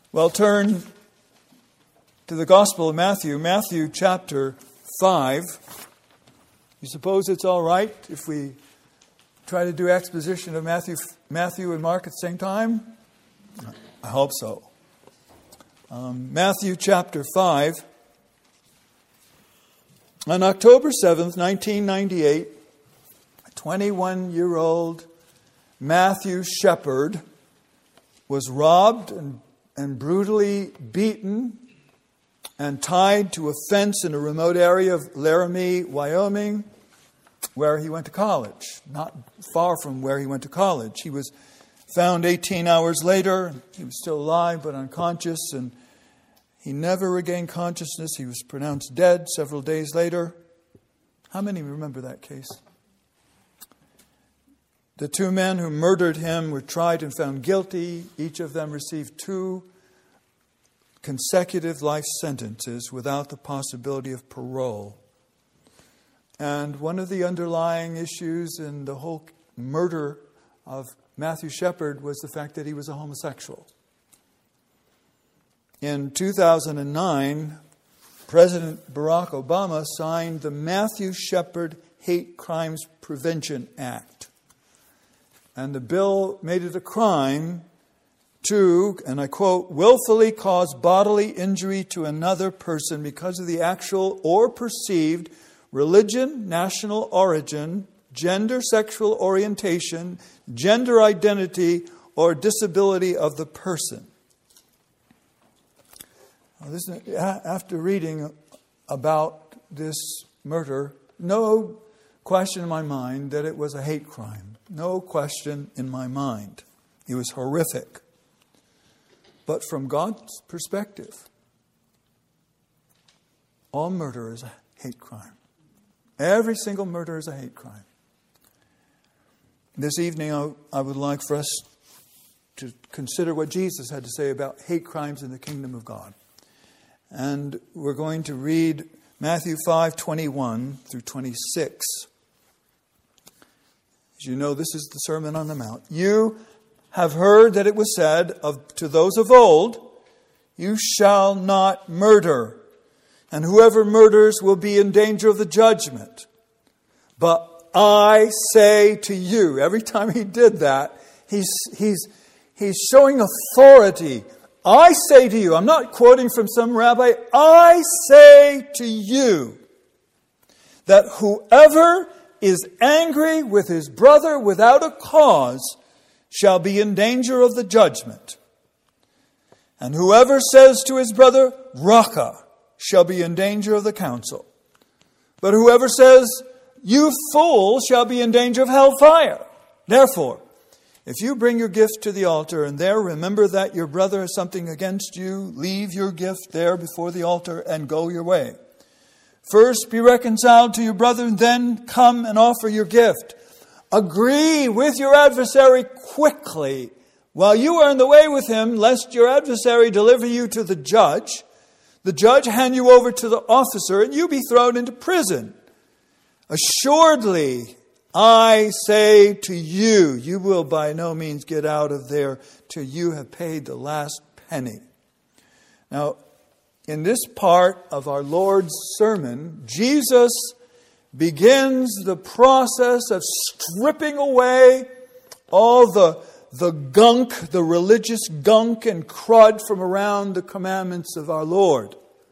Well, turn to the Gospel of Matthew, Matthew chapter 5. You suppose it's all right if we try to do exposition of Matthew and Mark at the same time? I hope so. Matthew chapter 5. On October 7th, 1998, a 21-year-old Matthew Shepard was robbed and brutally beaten and tied to a fence in a remote area of Laramie, Wyoming, where he went to college. Not far from where he went to college. He was found 18 hours later. He was still alive but unconscious, and he never regained consciousness. He was pronounced dead several days later. How many remember that case? The two men who murdered him were tried and found guilty. Each of them received 2 consecutive life sentences without the possibility of parole. And one of the underlying issues in the whole murder of Matthew Shepard was the fact that he was a homosexual. In 2009, President Barack Obama signed the Matthew Shepard Hate Crimes Prevention Act. And the bill made it a crime to, and I quote, willfully cause bodily injury to another person because of the actual or perceived religion, national origin, gender, sexual orientation, gender identity, or disability of the person. After reading about this murder, no question in my mind that it was a hate crime. No question in my mind. It was horrific. But from God's perspective, all murder is a hate crime. Every single murder is a hate crime. This evening, I would like for us to consider what Jesus had to say about hate crimes in the kingdom of God. And we're going to read Matthew 5:21 through 26. As you know, this is the Sermon on the Mount. You have heard that it was said to those of old, you shall not murder, and whoever murders will be in danger of the judgment. But I say to you, every time he did that, he's showing authority. I say to you, I'm not quoting from some rabbi, I say to you that whoever is angry with his brother without a cause shall be in danger of the judgment. And whoever says to his brother, Raca, shall be in danger of the council. But whoever says, you fool, shall be in danger of hellfire. Therefore, if you bring your gift to the altar and there remember that your brother has something against you, leave your gift there before the altar and go your way. First be reconciled to your brother and then come and offer your gift. Agree with your adversary quickly while you are in the way with him, lest your adversary deliver you to the judge hand you over to the officer, and you be thrown into prison. Assuredly, I say to you, you will by no means get out of there till you have paid the last penny. Now, in this part of our Lord's sermon, Jesus begins the process of stripping away all the gunk, the religious gunk and crud from around the commandments of our Lord.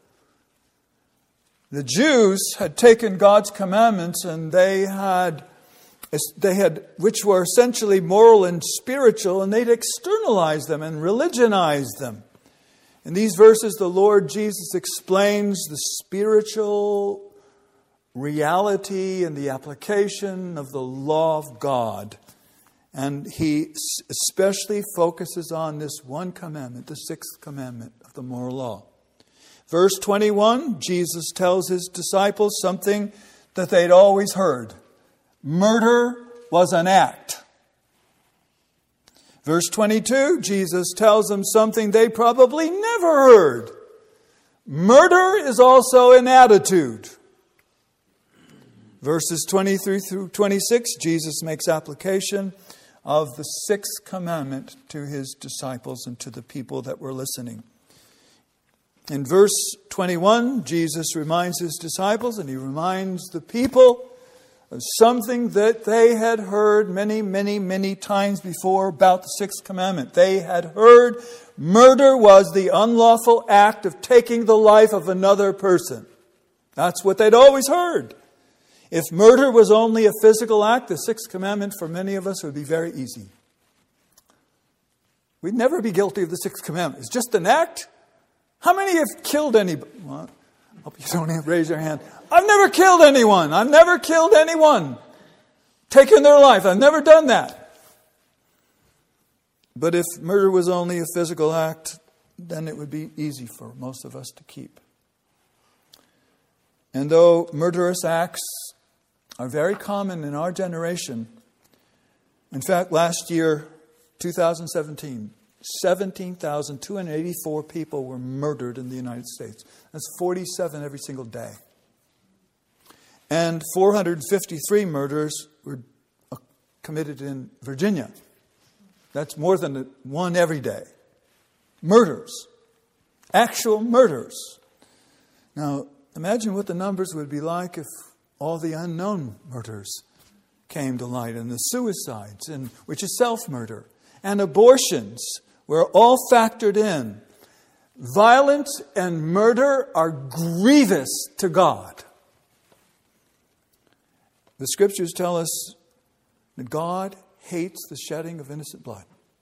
The Jews had taken God's commandments and they had, which were essentially moral and spiritual, and they'd externalized them and religionized them. In these verses, the Lord Jesus explains the spiritual reality and the application of the law of God. And he especially focuses on this one commandment, the 6th commandment of the moral law. Verse 21, Jesus tells his disciples something that they'd always heard. Murder was an act. Verse 22, Jesus tells them something they probably never heard. Murder is also an attitude. Verses 23 through 26, Jesus makes application of the sixth commandment to his disciples and to the people that were listening. In verse 21, Jesus reminds his disciples and he reminds the people of something that they had heard many, many, many times before about the sixth commandment. They had heard murder was the unlawful act of taking the life of another person. That's what they'd always heard. If murder was only a physical act, the sixth commandment for many of us would be very easy. We'd never be guilty of the sixth commandment. It's just an act. How many have killed anybody? Well, I hope you don't raise your hand. I've never killed anyone. I've never killed anyone. Taken their life. I've never done that. But if murder was only a physical act, then it would be easy for most of us to keep. And though murderous acts are very common in our generation, in fact, last year, 2017, 17,284 people were murdered in the United States. That's 47 every single day. And 453 murders were committed in Virginia. That's more than one every day. Murders. Actual murders. Now, imagine what the numbers would be like if all the unknown murders came to light, and the suicides, and which is self-murder, and abortions were all factored in. Violence and murder are grievous to God. The Scriptures tell us that God hates the shedding of innocent blood.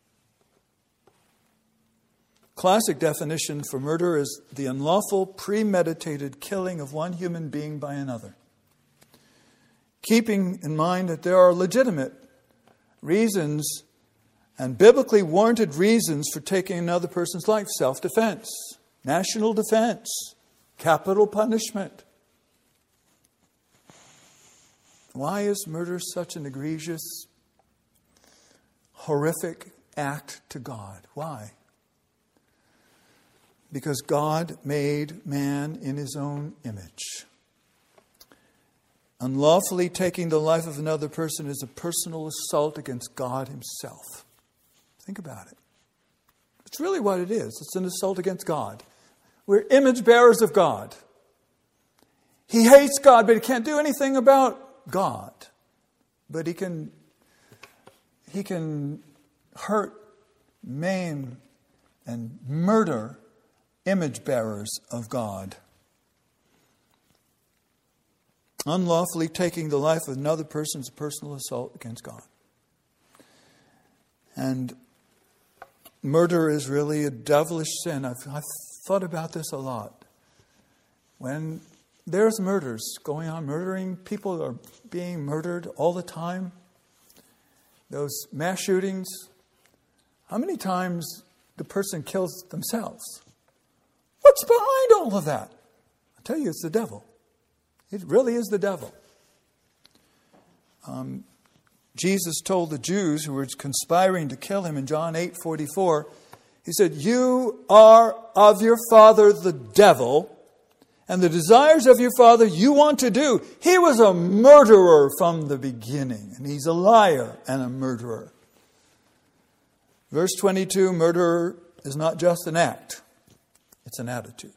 Classic definition for murder is the unlawful, premeditated killing of one human being by another. Keeping in mind that there are legitimate reasons and biblically warranted reasons for taking another person's life. Self-defense, national defense, capital punishment. Why is murder such an egregious, horrific act to God? Why? Because God made man in his own image. Unlawfully taking the life of another person is a personal assault against God himself. Think about it. It's really what it is. It's an assault against God. We're image bearers of God. He hates God, but he can't do anything about God. But he can hurt, maim, and murder image bearers of God. Unlawfully taking the life of another person is a personal assault against God. And murder is really a devilish sin. I've thought about this a lot. When there's murders going on, murdering, people are being murdered all the time. Those mass shootings, how many times the person kills themselves? What's behind all of that? I tell you, it's the devil. It really is the devil. Jesus told the Jews who were conspiring to kill him in John 8:44, he said, "You are of your father the devil, and the desires of your father you want to do." He was a murderer from the beginning, and he's a liar and a murderer. Verse 22, murder is not just an act, it's an attitude.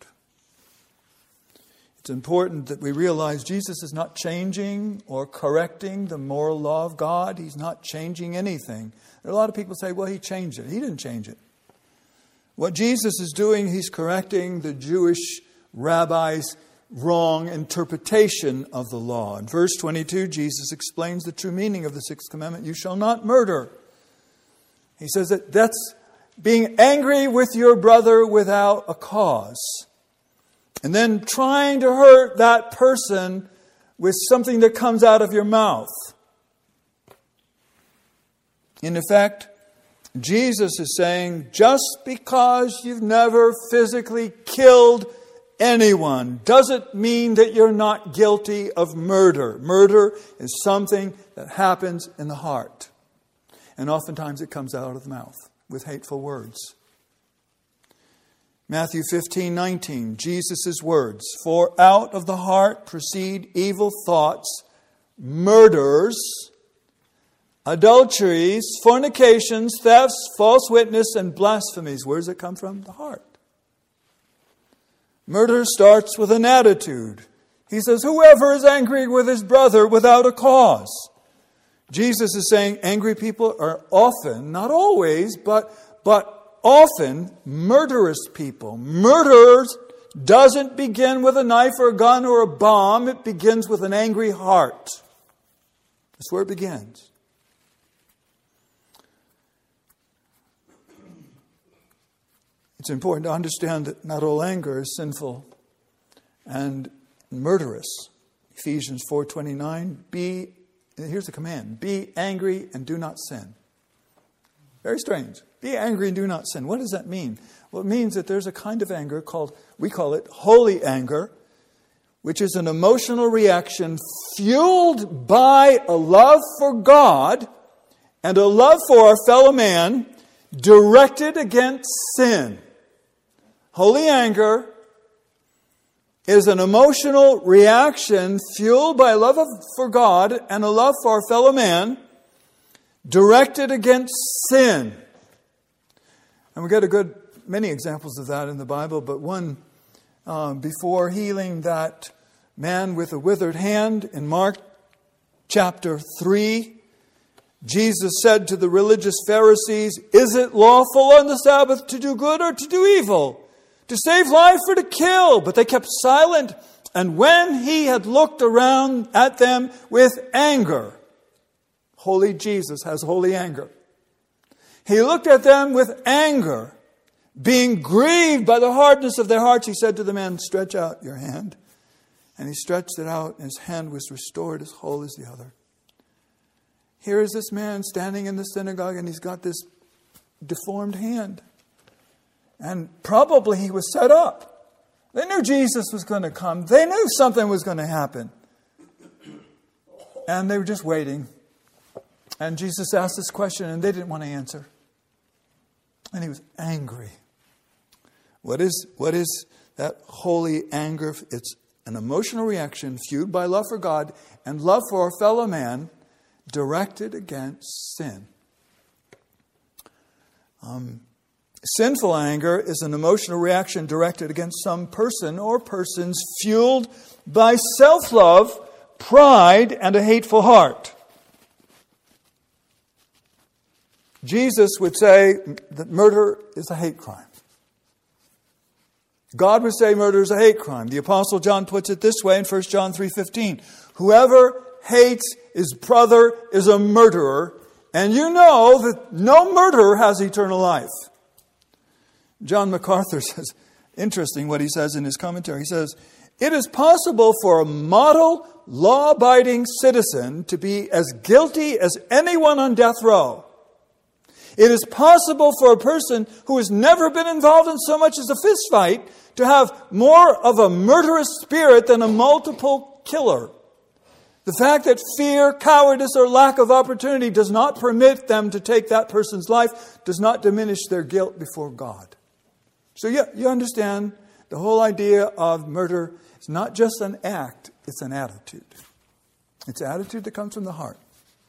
It's important that we realize Jesus is not changing or correcting the moral law of God. He's not changing anything. There are a lot of people say, well, he changed it. He didn't change it. What Jesus is doing, he's correcting the Jewish rabbis' wrong interpretation of the law. In verse 22, Jesus explains the true meaning of the sixth commandment. You shall not murder. He says that that's being angry with your brother without a cause. And then trying to hurt that person with something that comes out of your mouth. In effect, Jesus is saying, just because you've never physically killed anyone doesn't mean that you're not guilty of murder. Murder is something that happens in the heart. And oftentimes it comes out of the mouth with hateful words. Matthew 15:19, Jesus' words, "For out of the heart proceed evil thoughts, murders, adulteries, fornications, thefts, false witness, and blasphemies. Where does it come from? The heart. Murder starts with an attitude. He says, whoever is angry with his brother without a cause. Jesus is saying angry people are often, not always, but often murderous people. Murder doesn't begin with a knife or a gun or a bomb. It begins with an angry heart. That's where it begins. It's important to understand that not all anger is sinful and murderous. Ephesians 4:29, here's the command, be angry and do not sin. Very strange. Be angry and do not sin. What does that mean? Well, it means that there's a kind of anger we call it holy anger, which is an emotional reaction fueled by a love for God and a love for our fellow man directed against sin. Holy anger is an emotional reaction fueled by a love for God and a love for our fellow man directed against sin. And we get many examples of that in the Bible, but one before healing that man with a withered hand in Mark chapter 3, Jesus said to the religious Pharisees, is it lawful on the Sabbath to do good or to do evil? To save life or to kill? But they kept silent. And when he had looked around at them with anger, holy Jesus has holy anger. He looked at them with anger, being grieved by the hardness of their hearts. He said to the man, stretch out your hand. And he stretched it out, and his hand was restored as whole as the other. Here is this man standing in the synagogue, and he's got this deformed hand. And probably he was set up. They knew Jesus was going to come. They knew something was going to happen. And they were just waiting. And Jesus asked this question, and they didn't want to answer. And he was angry. What is that holy anger? It's an emotional reaction fueled by love for God and love for our fellow man directed against sin. Sinful anger is an emotional reaction directed against some person or persons fueled by self-love, pride, and a hateful heart. Jesus would say that murder is a hate crime. God would say murder is a hate crime. The Apostle John puts it this way in 1 John 3:15. Whoever hates his brother is a murderer, and you know that no murderer has eternal life. John MacArthur says, interesting what he says in his commentary. He says, it is possible for a model law-abiding citizen to be as guilty as anyone on death row. It is possible for a person who has never been involved in so much as a fist fight to have more of a murderous spirit than a multiple killer. The fact that fear, cowardice, or lack of opportunity does not permit them to take that person's life does not diminish their guilt before God. So you understand the whole idea of murder is not just an act, it's an attitude. It's an attitude that comes from the heart.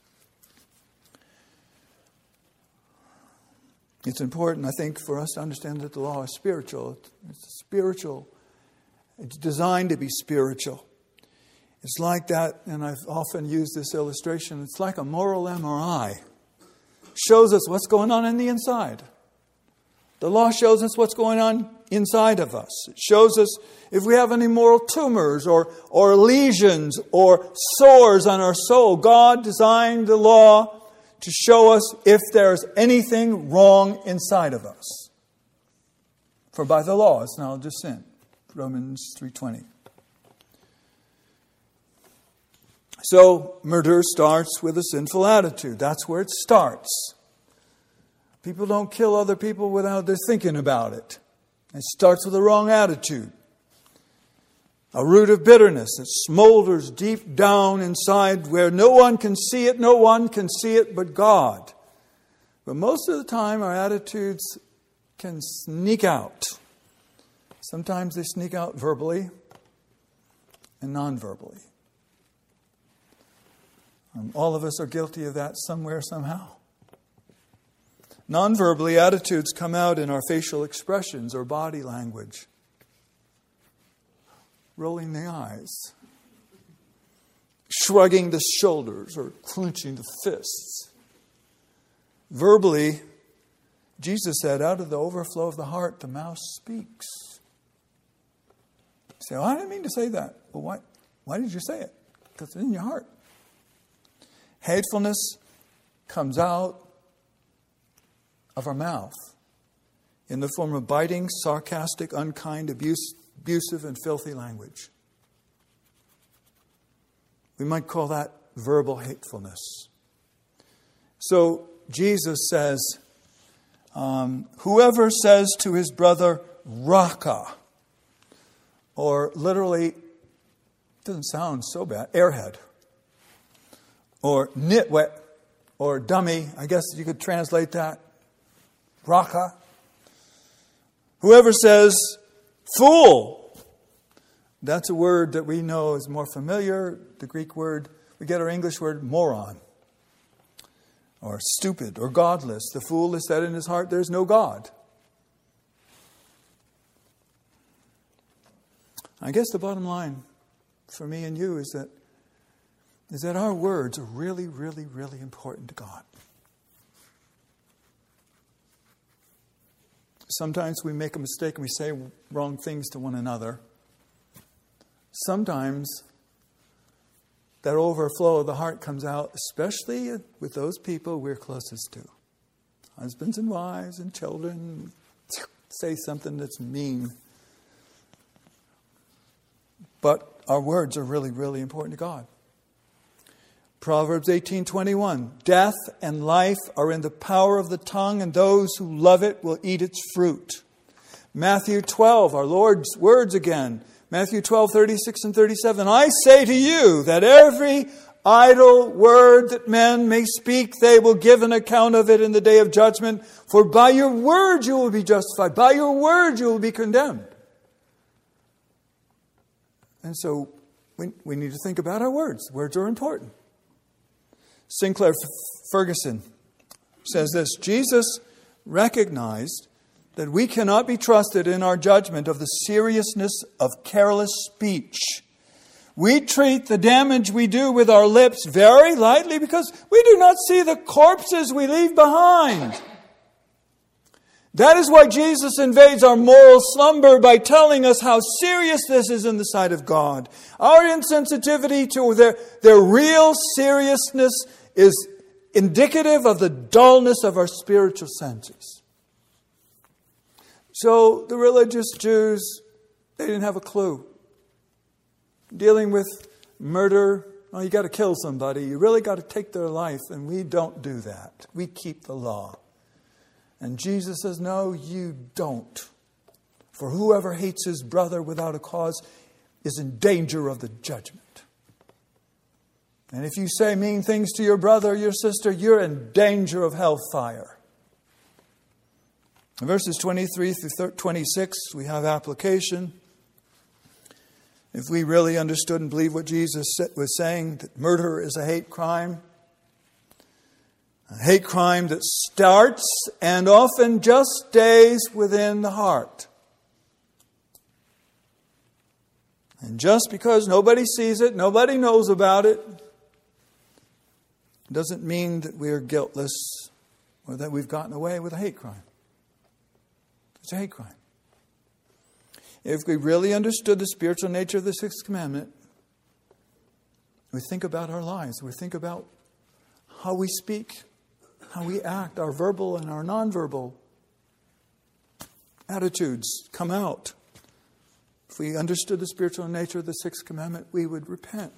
It's important, I think, for us to understand that the law is spiritual. It's spiritual. It's designed to be spiritual. It's like that, and I've often used this illustration, it's like a moral MRI. It shows us what's going on the inside. The law shows us what's going on inside of us. It shows us if we have any moral tumors or lesions or sores on our soul. God designed the law to show us if there's anything wrong inside of us. For by the law it's knowledge of sin. Romans 3:20. So murder starts with a sinful attitude. That's where it starts. People don't kill other people without they're thinking about it. It starts with a wrong attitude. A root of bitterness that smolders deep down inside where no one can see it. No one can see it but God. But most of the time our attitudes can sneak out. Sometimes they sneak out verbally and non-verbally. And all of us are guilty of that somewhere, somehow. Non-verbally, attitudes come out in our facial expressions or body language. Rolling the eyes, shrugging the shoulders, or clenching the fists. Verbally, Jesus said, out of the overflow of the heart, the mouth speaks. You say, I didn't mean to say that. Well, why did you say it? Because it's in your heart. Hatefulness comes out of our mouth in the form of biting, sarcastic, unkind, abusive, and filthy language. We might call that verbal hatefulness. So Jesus says, whoever says to his brother, Raka, or literally, doesn't sound so bad, airhead, or nitwit, or dummy, I guess you could translate that, Raka. Whoever says, fool, that's a word that we know is more familiar. The Greek word, we get our English word moron, or stupid, or godless. The fool has said in his heart, there's no God. I guess the bottom line for me and you is that our words are really, really, really important to God. Sometimes we make a mistake and we say wrong things to one another. Sometimes that overflow of the heart comes out, especially with those people we're closest to. Husbands and wives and children say something that's mean. But our words are really, really important to God. Proverbs 18:21, death and life are in the power of the tongue, and those who love it will eat its fruit. Matthew 12, our Lord's words again. Matthew 12:36 and 37, I say to you that every idle word that men may speak, they will give an account of it in the day of judgment. For by your word you will be justified. By your word you will be condemned. And so we need to think about our words. Words are important. Sinclair Ferguson says this, Jesus recognized that we cannot be trusted in our judgment of the seriousness of careless speech. We treat the damage we do with our lips very lightly because we do not see the corpses we leave behind. That is why Jesus invades our moral slumber by telling us how serious this is in the sight of God. Our insensitivity to their real seriousness is indicative of the dullness of our spiritual senses. So the religious Jews, they didn't have a clue. Dealing with murder, well, you got to kill somebody. You really got to take their life, and we don't do that. We keep the law. And Jesus says, no, you don't. For whoever hates his brother without a cause is in danger of the judgment. And if you say mean things to your brother or your sister, you're in danger of hellfire. In verses 23 through 26, we have application. If we really understood and believed what Jesus was saying, that murder is a hate crime that starts and often just stays within the heart. And just because nobody sees it, nobody knows about it, doesn't mean that we are guiltless or that we've gotten away with a hate crime. It's a hate crime. If we really understood the spiritual nature of the sixth commandment, we think about our lives. We think about how we speak, how we act, our verbal and our nonverbal attitudes come out. If we understood the spiritual nature of the sixth commandment, we would repent.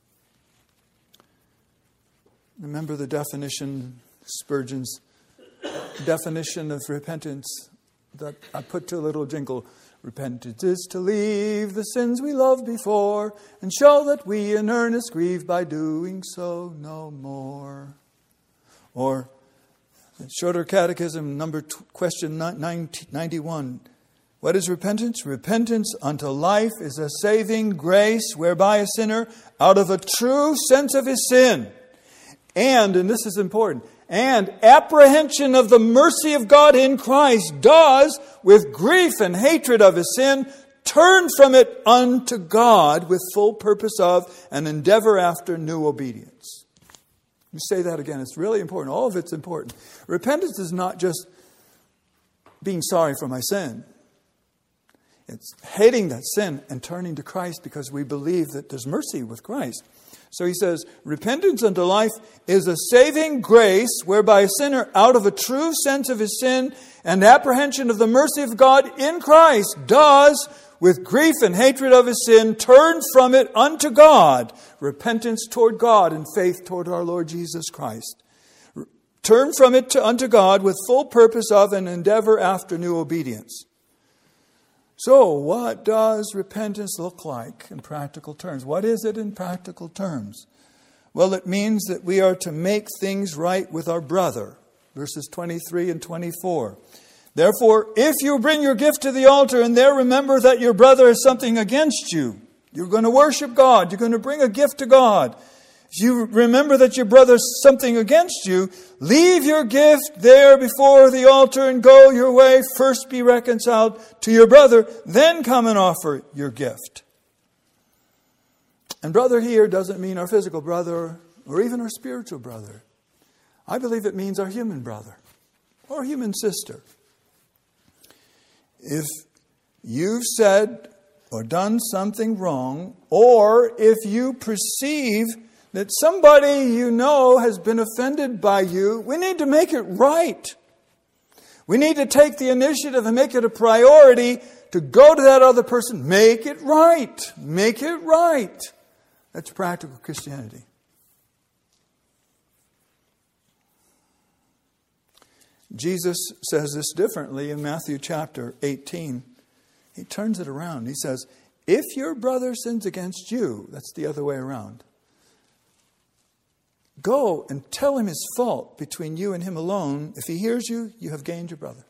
Remember the definition, Spurgeon's definition of repentance that I put to a little jingle. Repentance is to leave the sins we loved before and show that we in earnest grieve by doing so no more. Or Shorter Catechism, question 91. What is repentance? Repentance unto life is a saving grace whereby a sinner, out of a true sense of his sin And this is important, and apprehension of the mercy of God in Christ does, with grief and hatred of his sin, turn from it unto God with full purpose of and endeavor after new obedience. Let me say that again. It's really important. All of it's important. Repentance is not just being sorry for my sin. It's hating that sin and turning to Christ because we believe that there's mercy with Christ. So he says, repentance unto life is a saving grace whereby a sinner, out of a true sense of his sin and apprehension of the mercy of God in Christ, does, with grief and hatred of his sin, turn from it unto God. Repentance toward God and faith toward our Lord Jesus Christ. Turn from it unto God with full purpose of and endeavor after new obedience. So, what does repentance look like in practical terms? What is it in practical terms? Well, it means that we are to make things right with our brother. Verses 23 and 24. Therefore, if you bring your gift to the altar and there remember that your brother has something against you, you're going to worship God, you're going to bring a gift to God. If you remember that your brother has something against you, leave your gift there before the altar and go your way. First be reconciled to your brother, then come and offer your gift. And brother here doesn't mean our physical brother or even our spiritual brother. I believe it means our human brother or human sister. If you've said or done something wrong, or if you perceive that somebody you know has been offended by you, we need to make it right. We need to take the initiative and make it a priority to go to that other person. Make it right. Make it right. That's practical Christianity. Jesus says this differently in Matthew chapter 18. He turns it around. He says, if your brother sins against you, that's the other way around, go and tell him his fault between you and him alone. If he hears you, you have gained your brother.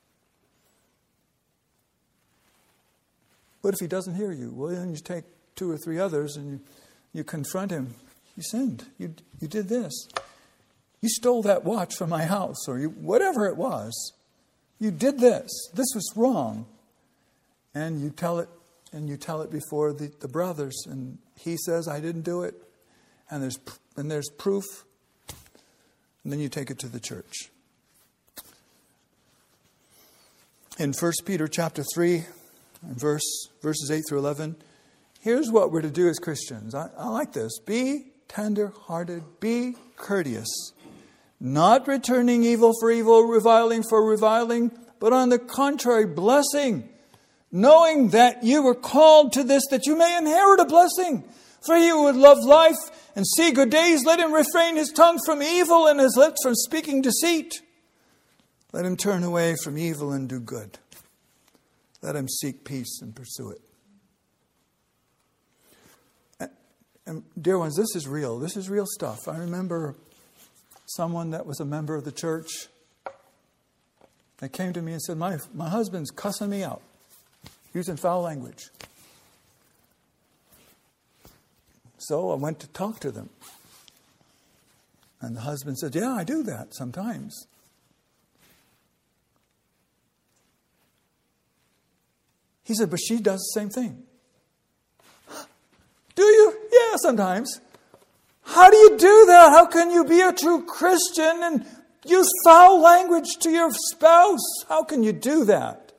What if he doesn't hear you? Well, then you take 2 or 3 others and you confront him. You sinned. You did this. You stole that watch from my house, or whatever it was. You did this. This was wrong. And you tell it before the brothers, and he says, I didn't do it. And there's proof. And then you take it to the church. In 1 Peter chapter 3, verses 8 through 11, here's what we're to do as Christians. I like this. Be tender-hearted, be courteous, not returning evil for evil, reviling for reviling, but on the contrary, blessing, knowing that you were called to this, that you may inherit a blessing. For he who would love life and see good days, let him refrain his tongue from evil and his lips from speaking deceit. Let him turn away from evil and do good. Let him seek peace and pursue it. And dear ones, this is real. This is real stuff. I remember someone that was a member of the church. They came to me and said, my husband's cussing me out, using foul language. So I went to talk to them. And the husband said, yeah, I do that sometimes. He said, but she does the same thing. Do you? Yeah, sometimes. How do you do that? How can you be a true Christian and use foul language to your spouse? How can you do that?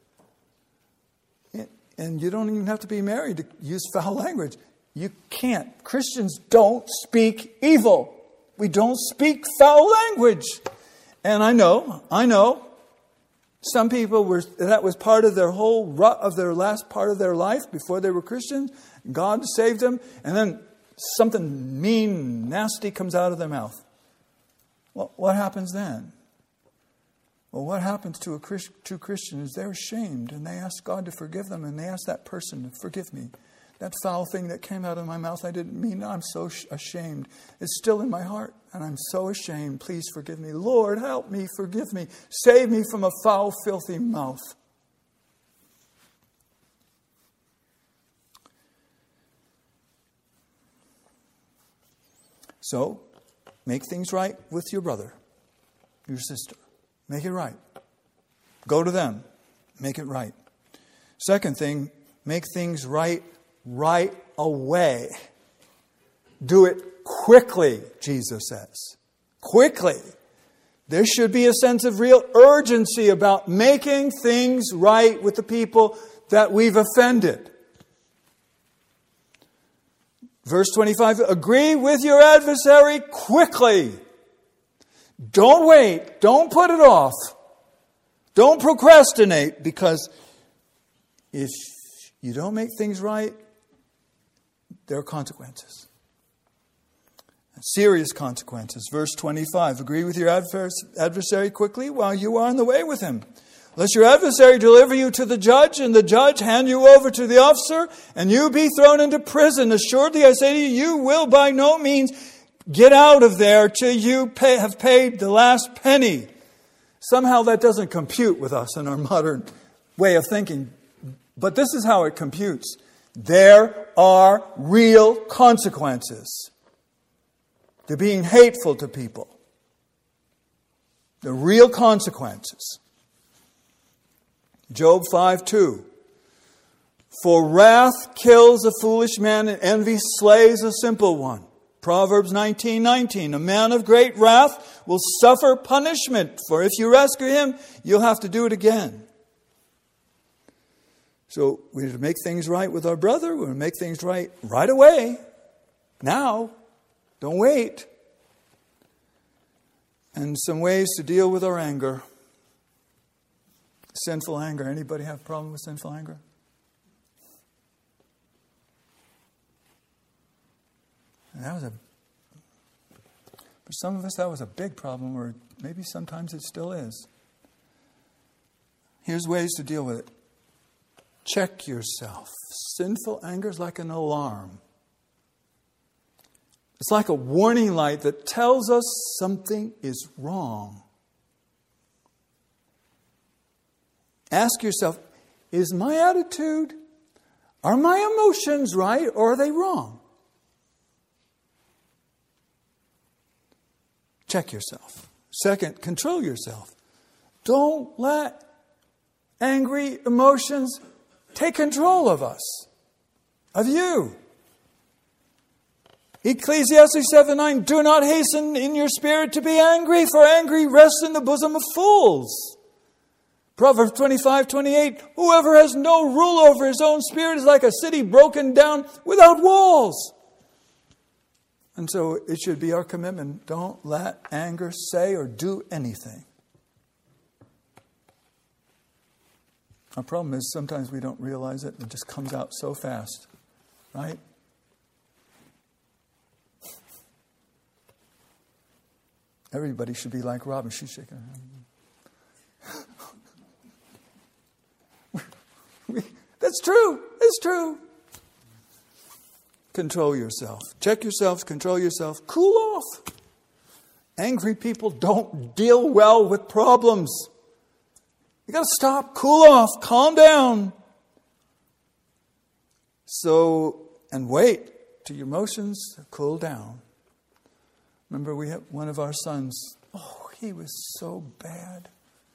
And you don't even have to be married to use foul language. You can't. Christians don't speak evil. We don't speak foul language. And I know, some people that was part of their whole rut of their last part of their life before they were Christians. God saved them, and then something mean, nasty comes out of their mouth. Well, what happens then? Well, what happens to a true Christian is they're ashamed, and they ask God to forgive them, and they ask that person to forgive me. That foul thing that came out of my mouth, I didn't mean. I'm so ashamed. It's still in my heart, and I'm so ashamed. Please forgive me. Lord, help me, forgive me. Save me from a foul, filthy mouth. So, make things right with your brother, your sister. Make it right. Go to them. Make it right. Second thing, make things right away. Do it quickly, Jesus says. Quickly. There should be a sense of real urgency about making things right with the people that we've offended. Verse 25, agree with your adversary quickly. Don't wait. Don't put it off. Don't procrastinate, because if you don't make things right, there are consequences. Serious consequences. Verse 25, agree with your adversary quickly while you are on the way with him. Lest your adversary deliver you to the judge, and the judge hand you over to the officer, and you be thrown into prison. Assuredly, I say to you, you will by no means get out of there till you have paid the last penny. Somehow that doesn't compute with us in our modern way of thinking. But this is how it computes. There are real consequences to being hateful to people. The real consequences. Job 5:2. For wrath kills a foolish man, and envy slays a simple one. Proverbs 19:19. A man of great wrath will suffer punishment, for if you rescue him, you'll have to do it again. So we need to make things right with our brother. We're going to make things right away. Now. Don't wait. And some ways to deal with our anger. Sinful anger. Anybody have a problem with sinful anger? And for some of us, that was a big problem, or maybe sometimes it still is. Here's ways to deal with it. Check yourself. Sinful anger is like an alarm. It's like a warning light that tells us something is wrong. Ask yourself, is my attitude, are my emotions right, or are they wrong? Check yourself. Second, control yourself. Don't let angry emotions take control of us, of you. Ecclesiastes 7:9, do not hasten in your spirit to be angry, for angry rests in the bosom of fools. Proverbs 25:28, whoever has no rule over his own spirit is like a city broken down without walls. And so it should be our commitment. Don't let anger say or do anything. Our problem is sometimes we don't realize it and it just comes out so fast. Right? Everybody should be like Robin. She's shaking her head. That's true. It's true. Control yourself. Check yourself. Control yourself. Cool off. Angry people don't deal well with problems. You got to stop. Cool off. Calm down. And wait till your emotions cool down. Remember, we had one of our sons. Oh, he was so bad.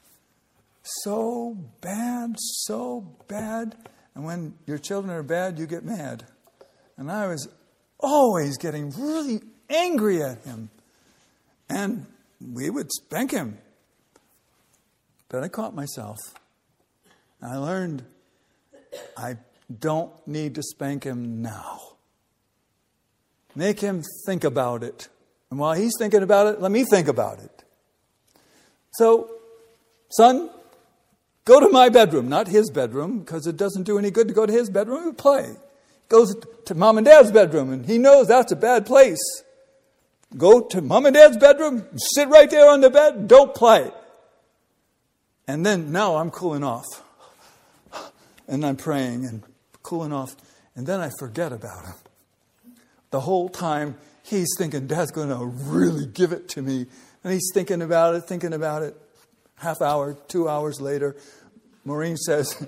So bad, so bad. And when your children are bad, you get mad. And I was always getting really angry at him. And we would spank him. But I caught myself. I learned I don't need to spank him now. Make him think about it. And while he's thinking about it, let me think about it. So, son, go to my bedroom, not his bedroom, because it doesn't do any good to go to his bedroom. We play. Goes to mom and dad's bedroom, and he knows that's a bad place. Go to mom and dad's bedroom, sit right there on the bed, don't play. And then now I'm cooling off. And I'm praying and cooling off. And then I forget about him. The whole time he's thinking, Dad's going to really give it to me. And he's thinking about it. Half hour, 2 hours later, Maureen says,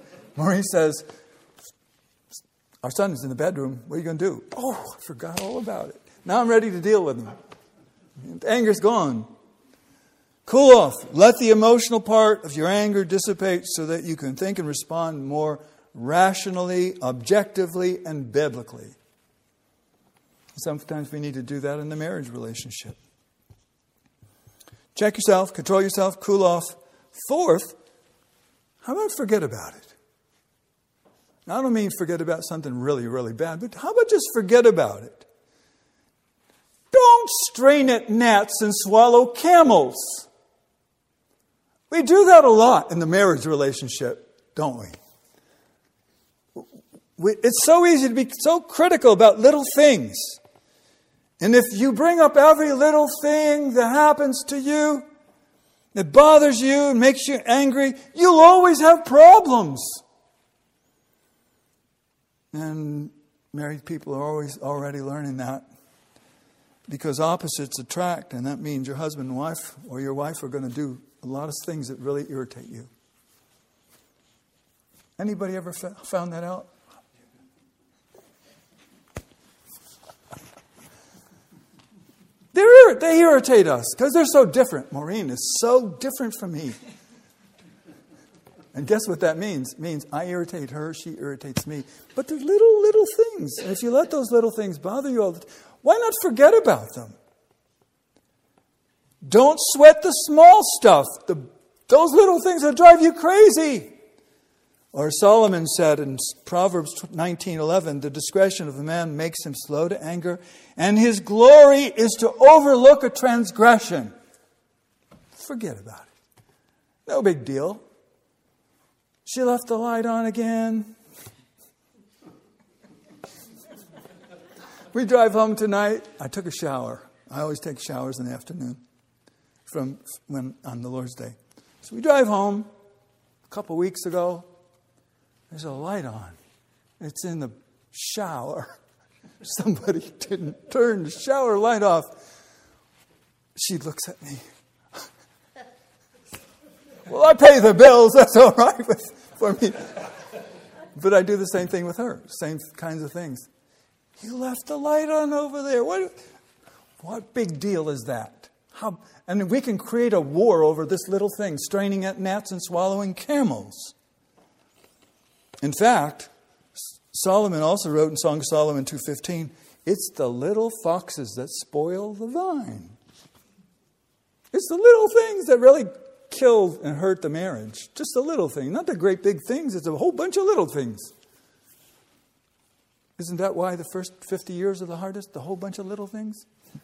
our son is in the bedroom. What are you going to do? Oh, I forgot all about it. Now I'm ready to deal with him. Anger's gone. Cool off. Let the emotional part of your anger dissipate so that you can think and respond more rationally, objectively, and biblically. Sometimes we need to do that in the marriage relationship. Check yourself, control yourself, cool off. Fourth, how about forget about it? Now, I don't mean forget about something really, really bad, but how about just forget about it? Don't strain at gnats and swallow camels. We do that a lot in the marriage relationship, don't we? It's so easy to be so critical about little things. And if you bring up every little thing that happens to you, that bothers you and makes you angry, you'll always have problems. And married people are already learning that. Because opposites attract, and that means your husband and wife or your wife are going to do a lot of things that really irritate you. Anybody ever found that out? They irritate us because they're so different. Maureen is so different from me. And guess what that means? It means I irritate her, she irritates me. But they're little things. And if you let those little things bother you all the time, why not forget about them? Don't sweat the small stuff. Those little things that drive you crazy. Or Solomon said in Proverbs 19:11, the discretion of a man makes him slow to anger, and his glory is to overlook a transgression. Forget about it. No big deal. She left the light on again. We drive home tonight. I took a shower. I always take showers in the afternoon from when on the Lord's Day. So we drive home a couple weeks ago. There's a light on. It's in the shower. Somebody didn't turn the shower light off. She looks at me. Well, I pay the bills. That's all right for me. But I do the same thing with her. Same kinds of things. You left the light on over there. What big deal is that? And we can create a war over this little thing, straining at gnats and swallowing camels. In fact, Solomon also wrote in Song of Solomon 2:15, it's the little foxes that spoil the vine. It's the little things that really kill and hurt the marriage. Just the little thing, not the great big things. It's a whole bunch of little things. Isn't that why the first 50 years are the hardest? The whole bunch of little things?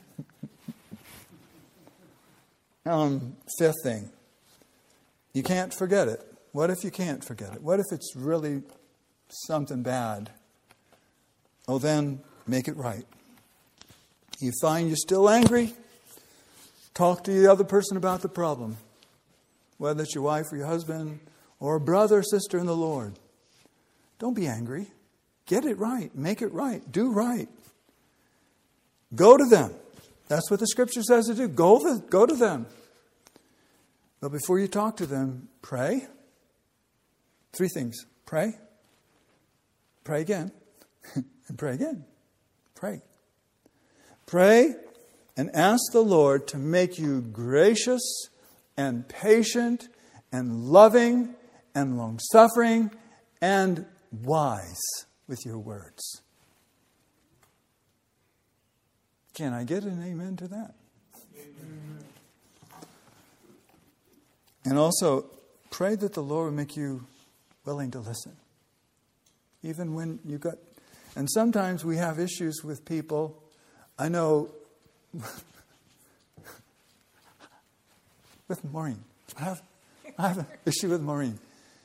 Fifth thing, you can't forget it. What if you can't forget it? What if it's really something bad? Oh, then make it right. You find you're still angry, talk to the other person about the problem. Whether it's your wife or your husband or a brother or sister in the Lord. Don't be angry. Get it right. Make it right. Do right. Go to them. That's what the Scripture says to do. Go to them. But before you talk to them, pray. 3 things. Pray. Pray again. And pray again. Pray. Pray and ask the Lord to make you gracious and patient and loving and long-suffering and wise with your words. Can I get an amen to that? Amen. And also, pray that the Lord will make you willing to listen. Even when you got... And sometimes we have issues with people. I know... with Maureen. I have an issue with Maureen.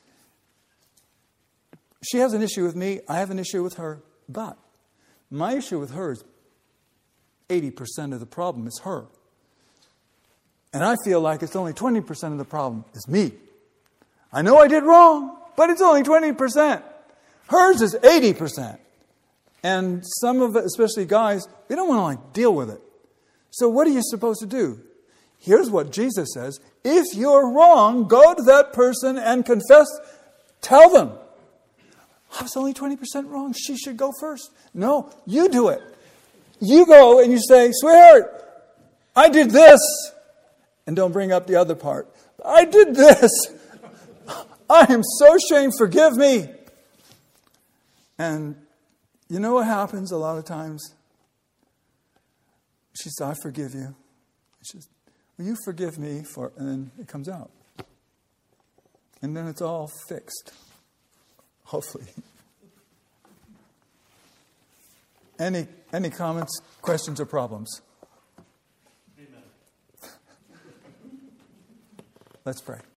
She has an issue with me. I have an issue with her. But my issue with her is 80% of the problem is her. And I feel like it's only 20% of the problem is me. I know I did wrong, but it's only 20%. Hers is 80%. And some of it, especially guys, they don't want to deal with it. So what are you supposed to do? Here's what Jesus says. If you're wrong, go to that person and confess. Tell them. I was only 20% wrong. She should go first. No, you do it. You go and you say, sweetheart, I did this. And don't bring up the other part. I did this. I am so ashamed. Forgive me. And you know what happens a lot of times? She says, I forgive you. She says, will you forgive me for... And then it comes out. And then it's all fixed. Hopefully. Any comments, questions, or problems? Amen. Let's pray.